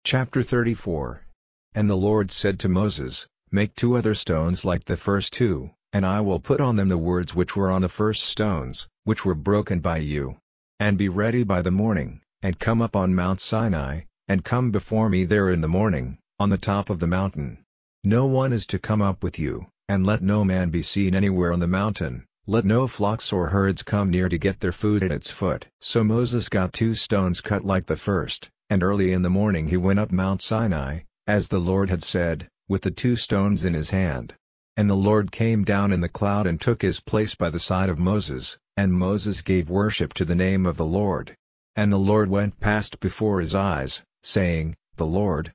Chapter 34. And the Lord said to Moses, Make 2 other stones like the first 2, and I will put on them the words which were on the first stones, which were broken by you. And be ready by the morning, and come up on Mount Sinai, and come before me there in the morning, on the top of the mountain. No one is to come up with you, and let no man be seen anywhere on the mountain. Let no flocks or herds come near to get their food at its foot. So Moses got 2 stones cut like the first, and early in the morning he went up Mount Sinai, as the Lord had said, with the 2 stones in his hand. And the Lord came down in the cloud and took his place by the side of Moses, and Moses gave worship to the name of the Lord. And the Lord went past before his eyes, saying, The Lord,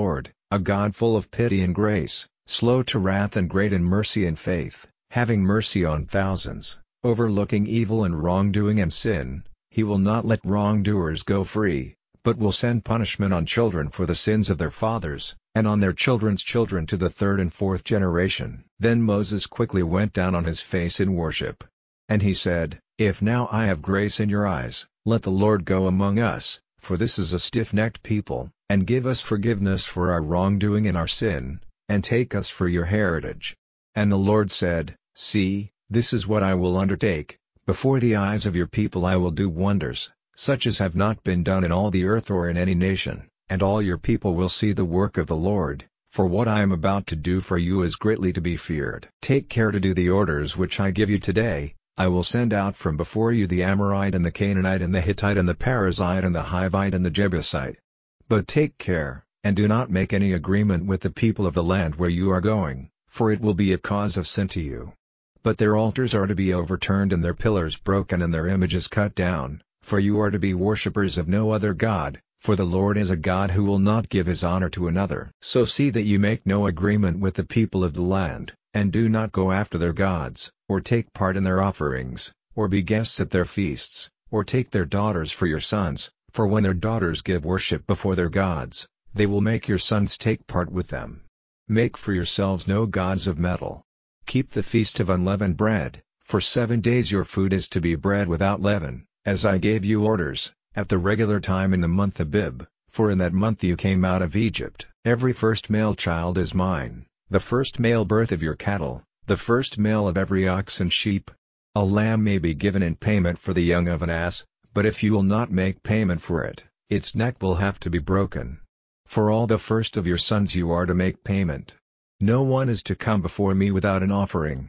a God full of pity and grace, slow to wrath and great in mercy and faith, having mercy on thousands, overlooking evil and wrongdoing and sin. He will not let wrongdoers go free, but will send punishment on children for the sins of their fathers, and on their children's children to the 3rd and 4th generation. Then Moses quickly went down on his face in worship. And he said, If now I have grace in your eyes, let the Lord go among us, for this is a stiff-necked people, and give us forgiveness for our wrongdoing and our sin, and take us for your heritage. And the Lord said, See, this is what I will undertake, before the eyes of your people I will do wonders, such as have not been done in all the earth or in any nation, and all your people will see the work of the Lord, for what I am about to do for you is greatly to be feared. Take care to do the orders which I give you today. I will send out from before you the Amorite and the Canaanite and the Hittite and the Perizzite and the Hivite and the Jebusite. But take care, and do not make any agreement with the people of the land where you are going, for it will be a cause of sin to you. But their altars are to be overturned and their pillars broken and their images cut down, for you are to be worshippers of no other God, for the Lord is a God who will not give his honor to another. So see that you make no agreement with the people of the land, and do not go after their gods, or take part in their offerings, or be guests at their feasts, or take their daughters for your sons, for when their daughters give worship before their gods, they will make your sons take part with them. Make for yourselves no gods of metal. Keep the feast of unleavened bread, for 7 days your food is to be bread without leaven, as I gave you orders, at the regular time in the month Abib, for in that month you came out of Egypt. Every first male child is mine, the first male birth of your cattle, the first male of every ox and sheep. A lamb may be given in payment for the young of an ass, but if you will not make payment for it, its neck will have to be broken. For all the first of your sons you are to make payment. No one is to come before me without an offering.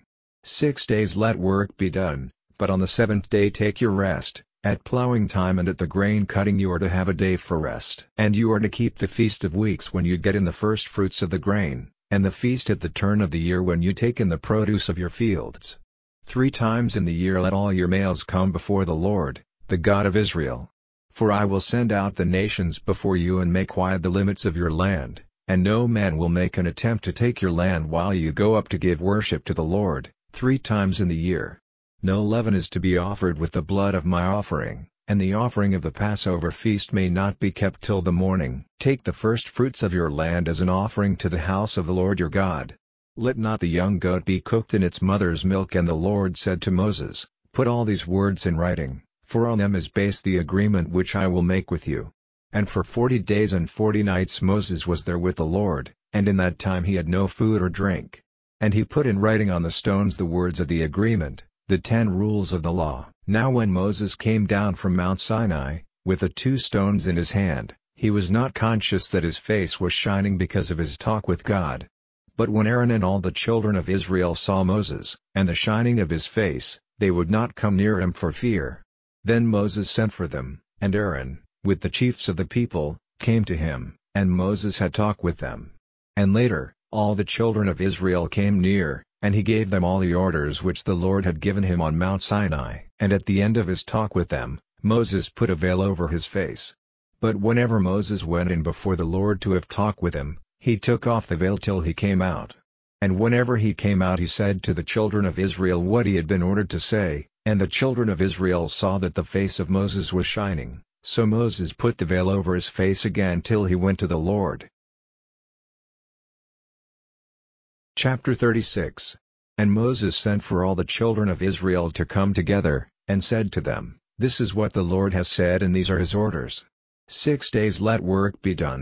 6 days let work be done, but on the 7th day take your rest. At plowing time and at the grain cutting you are to have a day for rest. And you are to keep the Feast of Weeks when you get in the first fruits of the grain, and the feast at the turn of the year when you take in the produce of your fields. 3 times in the year let all your males come before the Lord, the God of Israel. For I will send out the nations before you and make wide the limits of your land, and no man will make an attempt to take your land while you go up to give worship to the Lord, 3 times in the year. No leaven is to be offered with the blood of my offering, and the offering of the Passover feast may not be kept till the morning. Take the first fruits of your land as an offering to the house of the Lord your God. Let not the young goat be cooked in its mother's milk. And the Lord said to Moses, Put all these words in writing, for on them is based the agreement which I will make with you. And for 40 days and 40 nights Moses was there with the Lord, and in that time he had no food or drink. And he put in writing on the stones the words of the agreement, the 10 rules of the law. Now when Moses came down from Mount Sinai, with the 2 stones in his hand, he was not conscious that his face was shining because of his talk with God. But when Aaron and all the children of Israel saw Moses, and the shining of his face, they would not come near him for fear. Then Moses sent for them, and Aaron, with the chiefs of the people, came to him, and Moses had talk with them. And later, all the children of Israel came near, and he gave them all the orders which the Lord had given him on Mount Sinai. And at the end of his talk with them, Moses put a veil over his face. But whenever Moses went in before the Lord to have talk with him, he took off the veil till he came out. And whenever he came out he said to the children of Israel what he had been ordered to say, and the children of Israel saw that the face of Moses was shining, so Moses put the veil over his face again till he went to the Lord. Chapter 36. And Moses sent for all the children of Israel to come together, and said to them, This is what the Lord has said and these are his orders. 6 days let work be done,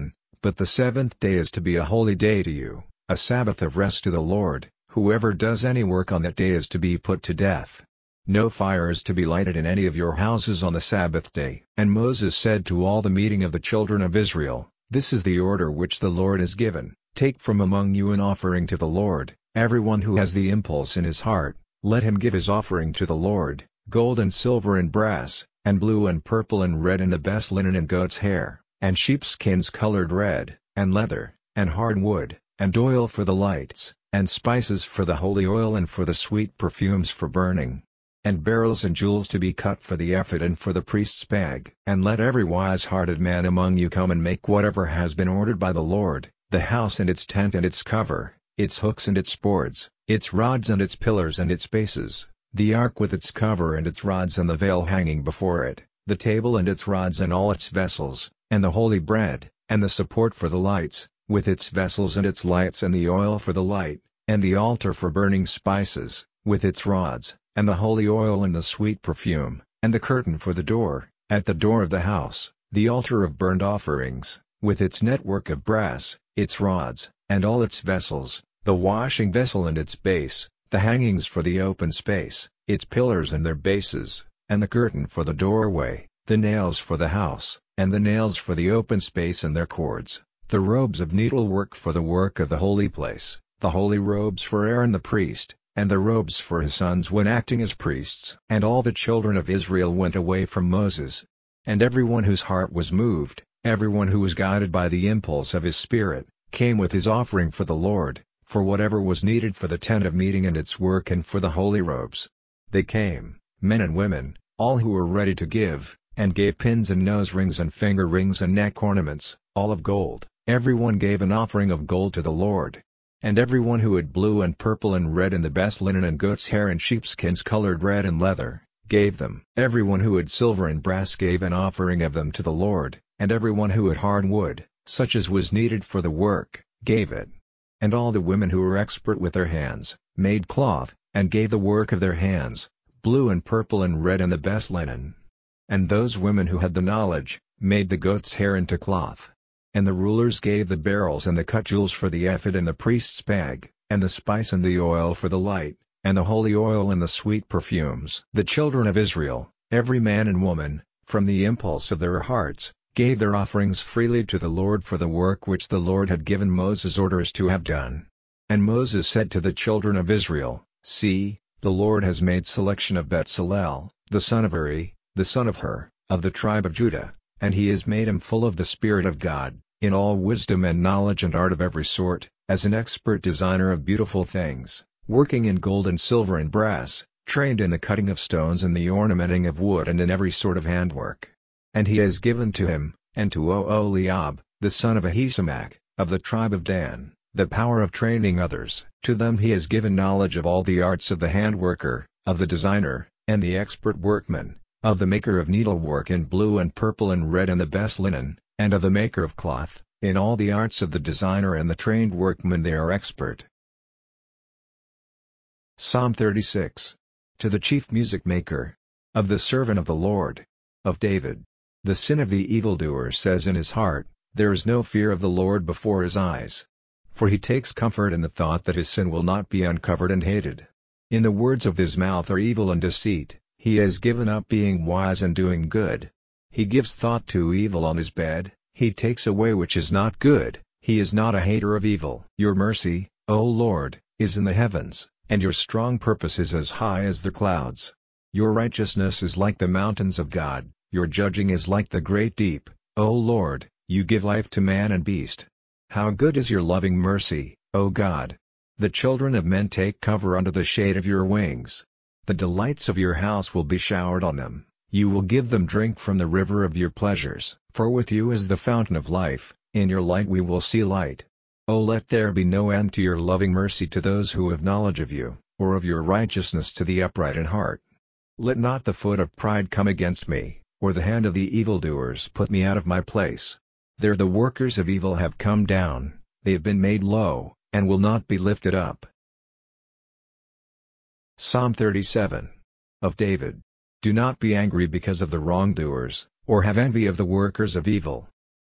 But the seventh day is to be a holy day to you, a Sabbath of rest to the Lord. Whoever does any work on that day is to be put to death. No fire is to be lighted in any of your houses on the Sabbath day." And Moses said to all the meeting of the children of Israel, "This is the order which the Lord has given: take from among you an offering to the Lord. Everyone who has the impulse in his heart, let him give his offering to the Lord, gold and silver and brass, and blue and purple and red and the best linen and goat's hair, and sheepskins colored red, and leather, and hard wood, and oil for the lights, and spices for the holy oil and for the sweet perfumes for burning, and beryls and jewels to be cut for the ephod and for the priest's bag. And let every wise-hearted man among you come and make whatever has been ordered by the Lord, the house and its tent and its cover, its hooks and its boards, its rods and its pillars and its bases, the ark with its cover and its rods and the veil hanging before it, the table and its rods and all its vessels, and the holy bread, and the support for the lights, with its vessels and its lights and the oil for the light, and the altar for burning spices, with its rods, and the holy oil and the sweet perfume, and the curtain for the door, at the door of the house, the altar of burnt offerings, with its network of brass, its rods, and all its vessels, the washing vessel and its base, the hangings for the open space, its pillars and their bases, and the curtain for the doorway, the nails for the house, and the nails for the open space and their cords, the robes of needlework for the work of the holy place, the holy robes for Aaron the priest, and the robes for his sons when acting as priests. And all the children of Israel went away from Moses. And everyone whose heart was moved, everyone who was guided by the impulse of his spirit, came with his offering for the Lord, for whatever was needed for the tent of meeting and its work and for the holy robes. They came, men and women, all who were ready to give, and gave pins and nose rings and finger rings and neck ornaments, all of gold. Everyone gave an offering of gold to the Lord. And everyone who had blue and purple and red and the best linen and goat's hair and sheepskins colored red and leather, gave them. Everyone who had silver and brass gave an offering of them to the Lord, and everyone who had hard wood, such as was needed for the work, gave it. And all the women who were expert with their hands, made cloth, and gave the work of their hands, blue and purple and red and the best linen. And those women who had the knowledge, made the goat's hair into cloth. And the rulers gave the beryls and the cut jewels for the ephod and the priest's bag, and the spice and the oil for the light, and the holy oil and the sweet perfumes. The children of Israel, every man and woman, from the impulse of their hearts, gave their offerings freely to the Lord for the work which the Lord had given Moses orders to have done. And Moses said to the children of Israel, "See, the Lord has made selection of Bezalel, the son of Uri, the son of Hur, of the tribe of Judah, and he has made him full of the Spirit of God, in all wisdom and knowledge and art of every sort, as an expert designer of beautiful things, working in gold and silver and brass, trained in the cutting of stones and the ornamenting of wood and in every sort of handwork. And he has given to him, and to Oholiab, the son of Ahisamach, of the tribe of Dan, the power of training others. To them he has given knowledge of all the arts of the handworker, of the designer, and the expert workman, of the maker of needlework in blue and purple and red and the best linen, and of the maker of cloth. In all the arts of the designer and the trained workman they are expert." Psalm 36. To the chief music maker. Of the servant of the Lord. Of David. The sin of the evildoer says in his heart, "There is no fear of the Lord before his eyes." For he takes comfort in the thought that his sin will not be uncovered and hated. In the words of his mouth are evil and deceit, he has given up being wise and doing good. He gives thought to evil on his bed, he takes away which is not good, he is not a hater of evil. Your mercy, O Lord, is in the heavens, and your strong purpose is as high as the clouds. Your righteousness is like the mountains of God, your judging is like the great deep, O Lord, you give life to man and beast. How good is your loving mercy, O God! The children of men take cover under the shade of your wings. The delights of your house will be showered on them, you will give them drink from the river of your pleasures. For with you is the fountain of life, in your light we will see light. O let there be no end to your loving mercy to those who have knowledge of you, or of your righteousness to the upright in heart. Let not the foot of pride come against me, or the hand of the evildoers put me out of my place. There the workers of evil have come down, they have been made low, and will not be lifted up. Psalm 37. Of David. Do not be angry because of the wrongdoers, or have envy of the workers of evil.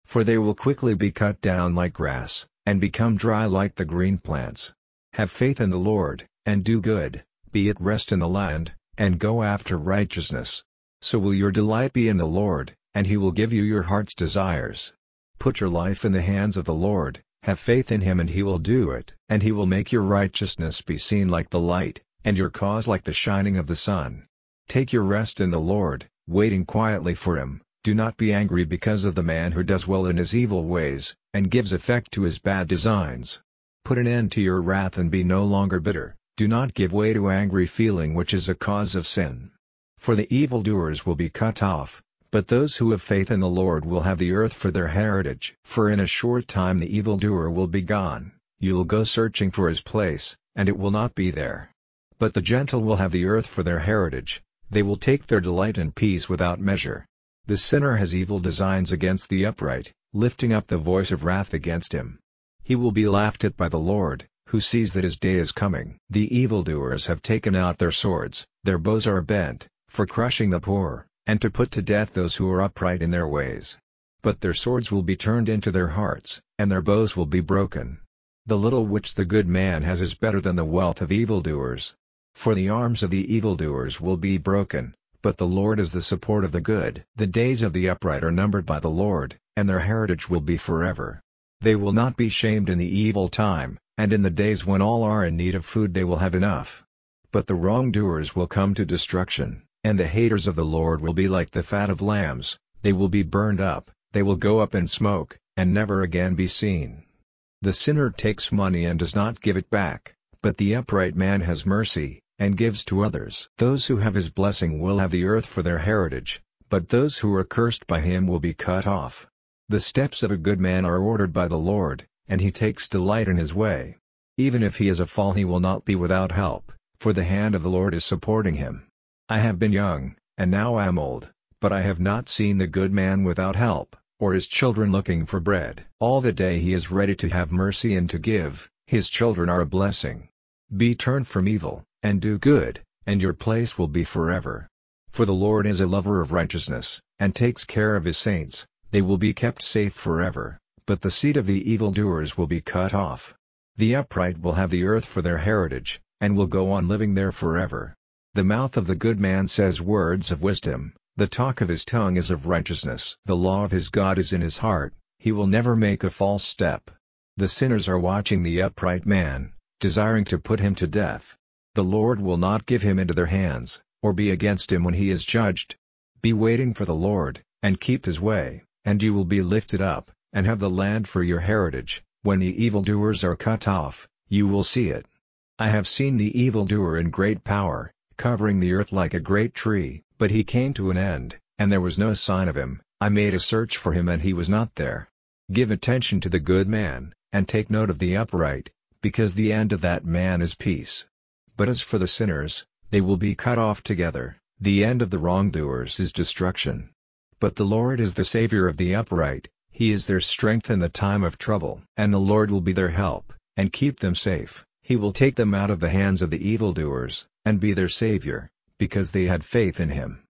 for they will quickly be cut down like grass, and become dry like the green plants. Have faith in the Lord, and do good, be at rest in the land, and go after righteousness. So will your delight be in the Lord, and He will give you your heart's desires. Put your life in the hands of the Lord, have faith in Him and He will do it. And He will make your righteousness be seen like the light, and your cause like the shining of the sun. Take your rest in the Lord, waiting quietly for Him. Do not be angry because of the man who does well in his evil ways, and gives effect to his bad designs. Put an end to your wrath and be no longer bitter. Do not give way to angry feeling, which is a cause of sin. For the evildoers will be cut off, but those who have faith in the Lord will have the earth for their heritage. For in a short time the evildoer will be gone, you will go searching for his place, and it will not be there. But the gentle will have the earth for their heritage, they will take their delight in peace without measure. The sinner has evil designs against the upright, lifting up the voice of wrath against him. He will be laughed at by the Lord, who sees that his day is coming. The evildoers have taken out their swords, their bows are bent, for crushing the poor, and to put to death those who are upright in their ways. But their swords will be turned into their hearts, and their bows will be broken. The little which the good man has is better than the wealth of evildoers. For the arms of the evildoers will be broken, but the Lord is the support of the good. The days of the upright are numbered by the Lord, and their heritage will be forever. They will not be shamed in the evil time, and in the days when all are in need of food they will have enough. But the wrongdoers will come to destruction, and the haters of the Lord will be like the fat of lambs, they will be burned up, they will go up in smoke, and never again be seen. The sinner takes money and does not give it back, but the upright man has mercy, and gives to others. Those who have His blessing will have the earth for their heritage, but those who are cursed by Him will be cut off. The steps of a good man are ordered by the Lord, and He takes delight in his way. Even if he is a fall he will not be without help, for the hand of the Lord is supporting him. I have been young, and now I am old, but I have not seen the good man without help, or his children looking for bread. All the day he is ready to have mercy and to give, his children are a blessing. Be turned from evil, and do good, and your place will be forever. For the Lord is a lover of righteousness, and takes care of His saints, they will be kept safe forever, but the seed of the evildoers will be cut off. The upright will have the earth for their heritage, and will go on living there forever. The mouth of the good man says words of wisdom, the talk of his tongue is of righteousness. The law of his God is in his heart, he will never make a false step. The sinners are watching the upright man, desiring to put him to death. The Lord will not give him into their hands, or be against him when he is judged. Be waiting for the Lord, and keep His way, and you will be lifted up, and have the land for your heritage. When the evildoers are cut off, you will see it. I have seen the evildoer in great power, covering the earth like a great tree, but he came to an end, and there was no sign of him. I made a search for him and he was not there. Give attention to the good man, and take note of the upright, because the end of that man is peace. But as for the sinners, they will be cut off together, the end of the wrongdoers is destruction. But the Lord is the Savior of the upright, He is their strength in the time of trouble. And the Lord will be their help, and keep them safe. He will take them out of the hands of the evildoers, and be their Savior, because they had faith in Him.